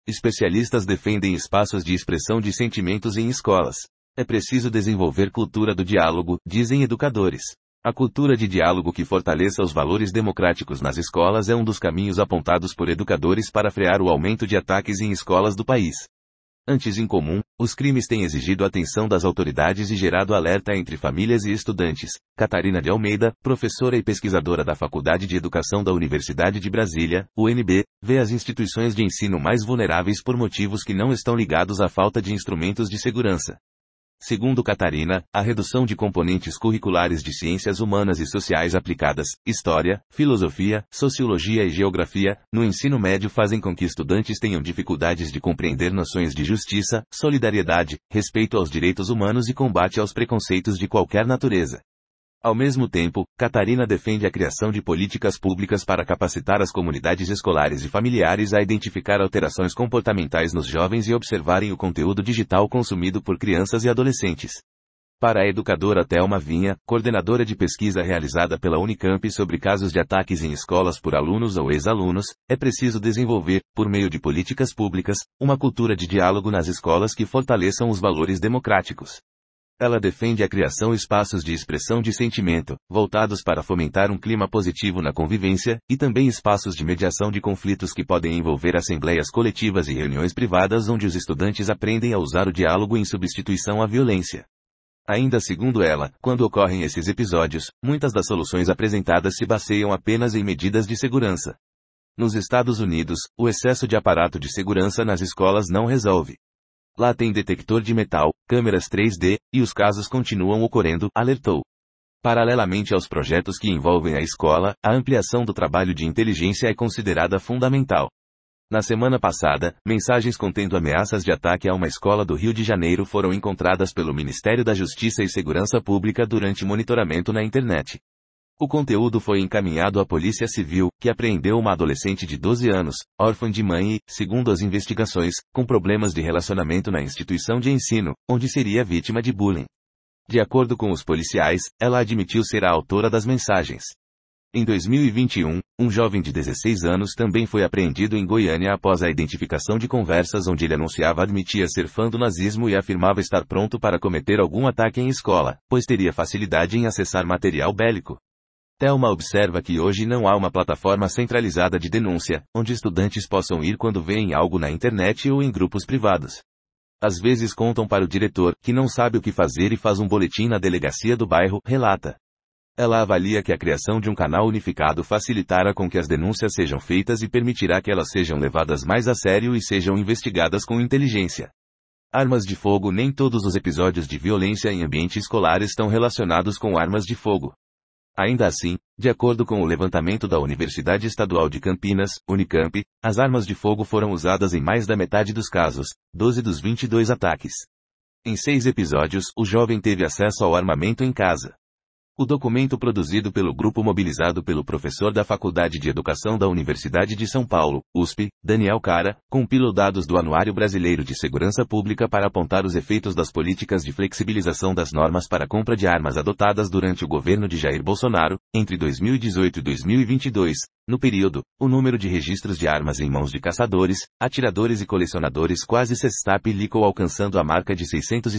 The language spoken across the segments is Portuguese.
Especialistas defendem espaços de expressão de sentimentos em escolas. É preciso desenvolver cultura do diálogo, dizem educadores. A cultura de diálogo que fortaleça os valores democráticos nas escolas é um dos caminhos apontados por educadores para frear o aumento de ataques em escolas do país. Antes em comum, os crimes têm exigido a atenção das autoridades e gerado alerta entre famílias e estudantes. Catarina de Almeida, professora e pesquisadora da Faculdade de Educação da Universidade de Brasília, UNB, vê as instituições de ensino mais vulneráveis por motivos que não estão ligados à falta de instrumentos de segurança. Segundo Catarina, a redução de componentes curriculares de ciências humanas e sociais aplicadas, história, filosofia, sociologia e geografia, no ensino médio fazem com que estudantes tenham dificuldades de compreender noções de justiça, solidariedade, respeito aos direitos humanos e combate aos preconceitos de qualquer natureza. Ao mesmo tempo, Catarina defende a criação de políticas públicas para capacitar as comunidades escolares e familiares a identificar alterações comportamentais nos jovens e observarem o conteúdo digital consumido por crianças e adolescentes. Para a educadora Thelma Vinha, coordenadora de pesquisa realizada pela Unicamp sobre casos de ataques em escolas por alunos ou ex-alunos, é preciso desenvolver, por meio de políticas públicas, uma cultura de diálogo nas escolas que fortaleçam os valores democráticos. Ela defende a criação de espaços de expressão de sentimento, voltados para fomentar um clima positivo na convivência, e também espaços de mediação de conflitos que podem envolver assembleias coletivas e reuniões privadas onde os estudantes aprendem a usar o diálogo em substituição à violência. Ainda segundo ela, quando ocorrem esses episódios, muitas das soluções apresentadas se baseiam apenas em medidas de segurança. Nos Estados Unidos, o excesso de aparato de segurança nas escolas não resolve. Lá tem detector de metal, câmeras 3D, e os casos continuam ocorrendo, alertou. Paralelamente aos projetos que envolvem a escola, a ampliação do trabalho de inteligência é considerada fundamental. Na semana passada, mensagens contendo ameaças de ataque a uma escola do Rio de Janeiro foram encontradas pelo Ministério da Justiça e Segurança Pública durante monitoramento na internet. O conteúdo foi encaminhado à Polícia Civil, que apreendeu uma adolescente de 12 anos, órfã de mãe e, segundo as investigações, com problemas de relacionamento na instituição de ensino, onde seria vítima de bullying. De acordo com os policiais, ela admitiu ser a autora das mensagens. Em 2021, um jovem de 16 anos também foi apreendido em Goiânia após a identificação de conversas onde ele admitia ser fã do nazismo e afirmava estar pronto para cometer algum ataque em escola, pois teria facilidade em acessar material bélico. Thelma observa que hoje não há uma plataforma centralizada de denúncia, onde estudantes possam ir quando veem algo na internet ou em grupos privados. Às vezes contam para o diretor, que não sabe o que fazer e faz um boletim na delegacia do bairro, relata. Ela avalia que a criação de um canal unificado facilitará com que as denúncias sejam feitas e permitirá que elas sejam levadas mais a sério e sejam investigadas com inteligência. Armas de fogo. Nem todos os episódios de violência em ambiente escolar estão relacionados com armas de fogo. Ainda assim, de acordo com o levantamento da Universidade Estadual de Campinas, Unicamp, as armas de fogo foram usadas em mais da metade dos casos, 12 dos 22 ataques. Em 6 episódios, o jovem teve acesso ao armamento em casa. O documento produzido pelo grupo mobilizado pelo professor da Faculdade de Educação da Universidade de São Paulo, USP, Daniel Cara, compila dados do Anuário Brasileiro de Segurança Pública para apontar os efeitos das políticas de flexibilização das normas para compra de armas adotadas durante o governo de Jair Bolsonaro, entre 2018 e 2022. No período, o número de registros de armas em mãos de caçadores, atiradores e colecionadores quase sextuplicou, alcançando a marca de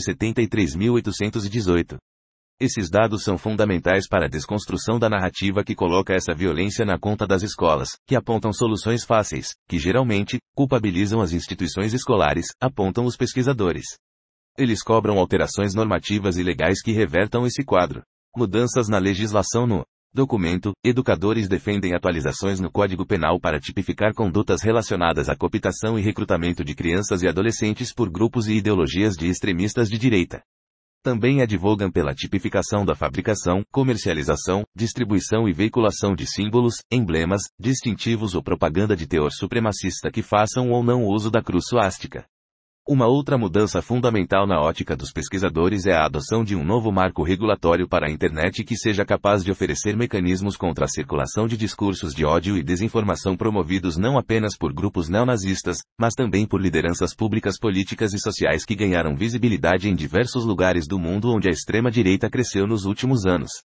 673.818. Esses dados são fundamentais para a desconstrução da narrativa que coloca essa violência na conta das escolas, que apontam soluções fáceis, que geralmente culpabilizam as instituições escolares, apontam os pesquisadores. Eles cobram alterações normativas e legais que revertam esse quadro. Mudanças na legislação. No documento, educadores defendem atualizações no Código Penal para tipificar condutas relacionadas à cooptação e recrutamento de crianças e adolescentes por grupos e ideologias de extremistas de direita. Também advogam pela tipificação da fabricação, comercialização, distribuição e veiculação de símbolos, emblemas, distintivos ou propaganda de teor supremacista que façam ou não uso da cruz suástica. Uma outra mudança fundamental na ótica dos pesquisadores é a adoção de um novo marco regulatório para a internet que seja capaz de oferecer mecanismos contra a circulação de discursos de ódio e desinformação promovidos não apenas por grupos neonazistas, mas também por lideranças públicas políticas e sociais que ganharam visibilidade em diversos lugares do mundo onde a extrema-direita cresceu nos últimos anos.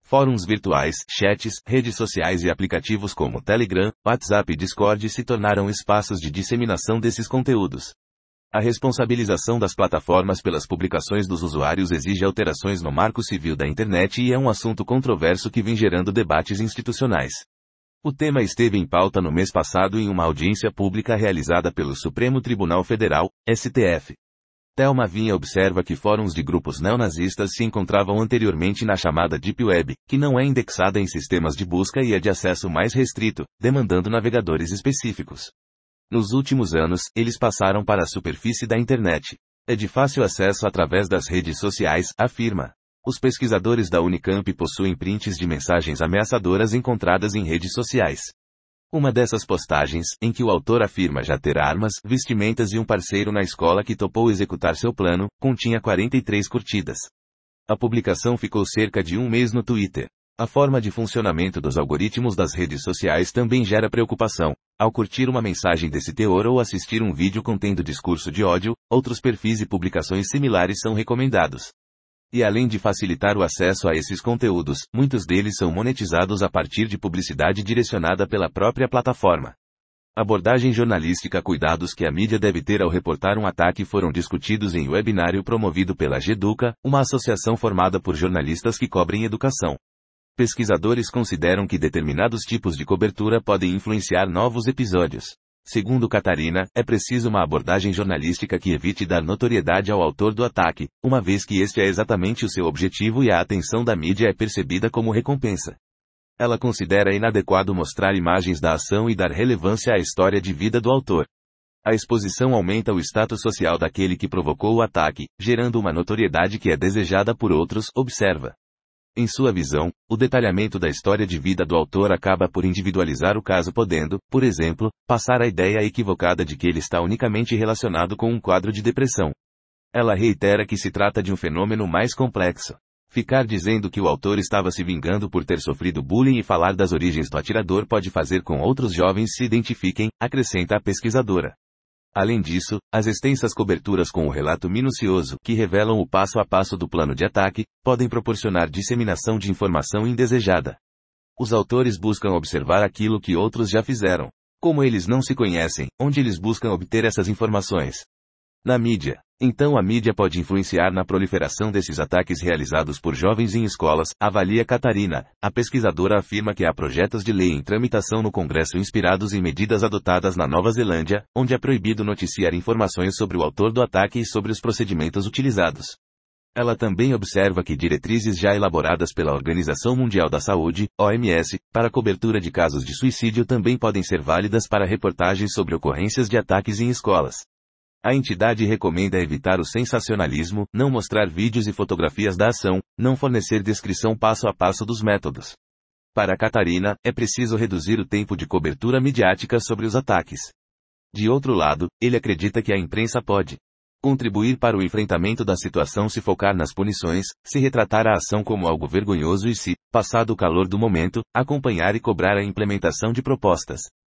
Fóruns virtuais, chats, redes sociais e aplicativos como Telegram, WhatsApp e Discord se tornaram espaços de disseminação desses conteúdos. A responsabilização das plataformas pelas publicações dos usuários exige alterações no Marco Civil da Internet e é um assunto controverso que vem gerando debates institucionais. O tema esteve em pauta no mês passado em uma audiência pública realizada pelo Supremo Tribunal Federal, STF. Thelma Vinha observa que fóruns de grupos neonazistas se encontravam anteriormente na chamada Deep Web, que não é indexada em sistemas de busca e é de acesso mais restrito, demandando navegadores específicos. Nos últimos anos, eles passaram para a superfície da internet. É de fácil acesso através das redes sociais, afirma. Os pesquisadores da Unicamp possuem prints de mensagens ameaçadoras encontradas em redes sociais. Uma dessas postagens, em que o autor afirma já ter armas, vestimentas e um parceiro na escola que topou executar seu plano, continha 43 curtidas. A publicação ficou cerca de um mês no Twitter. A forma de funcionamento dos algoritmos das redes sociais também gera preocupação. Ao curtir uma mensagem desse teor ou assistir um vídeo contendo discurso de ódio, outros perfis e publicações similares são recomendados. E além de facilitar o acesso a esses conteúdos, muitos deles são monetizados a partir de publicidade direcionada pela própria plataforma. Abordagem jornalística. Cuidados que a mídia deve ter ao reportar um ataque foram discutidos em webinário promovido pela Geduca, uma associação formada por jornalistas que cobrem educação. Pesquisadores consideram que determinados tipos de cobertura podem influenciar novos episódios. Segundo Catarina, é preciso uma abordagem jornalística que evite dar notoriedade ao autor do ataque, uma vez que este é exatamente o seu objetivo e a atenção da mídia é percebida como recompensa. Ela considera inadequado mostrar imagens da ação e dar relevância à história de vida do autor. A exposição aumenta o status social daquele que provocou o ataque, gerando uma notoriedade que é desejada por outros, observa. Em sua visão, o detalhamento da história de vida do autor acaba por individualizar o caso podendo, por exemplo, passar a ideia equivocada de que ele está unicamente relacionado com um quadro de depressão. Ela reitera que se trata de um fenômeno mais complexo. Ficar dizendo que o autor estava se vingando por ter sofrido bullying e falar das origens do atirador pode fazer com outros jovens se identifiquem, acrescenta a pesquisadora. Além disso, as extensas coberturas com o relato minucioso, que revelam o passo a passo do plano de ataque, podem proporcionar disseminação de informação indesejada. Os autores buscam observar aquilo que outros já fizeram. Como eles não se conhecem, onde eles buscam obter essas informações? Na mídia. Então a mídia pode influenciar na proliferação desses ataques realizados por jovens em escolas, avalia Catarina. A pesquisadora afirma que há projetos de lei em tramitação no Congresso inspirados em medidas adotadas na Nova Zelândia, onde é proibido noticiar informações sobre o autor do ataque e sobre os procedimentos utilizados. Ela também observa que diretrizes já elaboradas pela Organização Mundial da Saúde, OMS, para a cobertura de casos de suicídio também podem ser válidas para reportagens sobre ocorrências de ataques em escolas. A entidade recomenda evitar o sensacionalismo, não mostrar vídeos e fotografias da ação, não fornecer descrição passo a passo dos métodos. Para Catarina, é preciso reduzir o tempo de cobertura midiática sobre os ataques. De outro lado, ele acredita que a imprensa pode contribuir para o enfrentamento da situação se focar nas punições, se retratar a ação como algo vergonhoso e se, passado o calor do momento, acompanhar e cobrar a implementação de propostas.